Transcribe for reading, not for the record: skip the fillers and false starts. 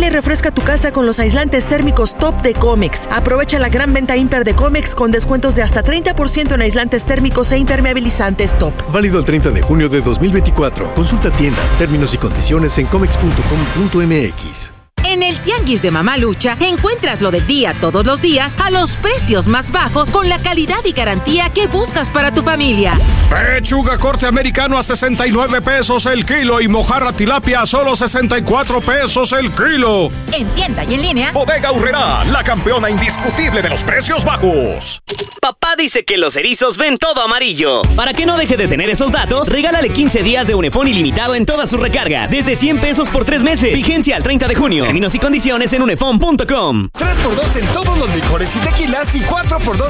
Huele y refresca tu casa con los aislantes térmicos Top de Comex. Aprovecha la gran venta ímper de Comex con descuentos de hasta 30% en aislantes térmicos e impermeabilizantes Top. Válido el 30 de junio de 2024. Consulta tiendas, términos y condiciones en comex.com.mx. En el Tianguis de Mamalucha encuentras lo del día todos los días a los precios más bajos con la calidad y garantía que buscas para tu familia. Pechuga corte americano a 69 pesos el kilo y mojarra tilapia a solo 64 pesos el kilo. En tienda y en línea. Bodega Aurrerá, la campeona indiscutible de los precios bajos. Papá dice que los erizos ven todo amarillo. Para que no deje de tener esos datos, regálale 15 días de Unifón ilimitado en todas sus recargas, desde 100 pesos por 3 meses. Vigencia al 30 de junio. Términos y condiciones en unifón.com. 3x2 en todos los licores y tequilas y 4x2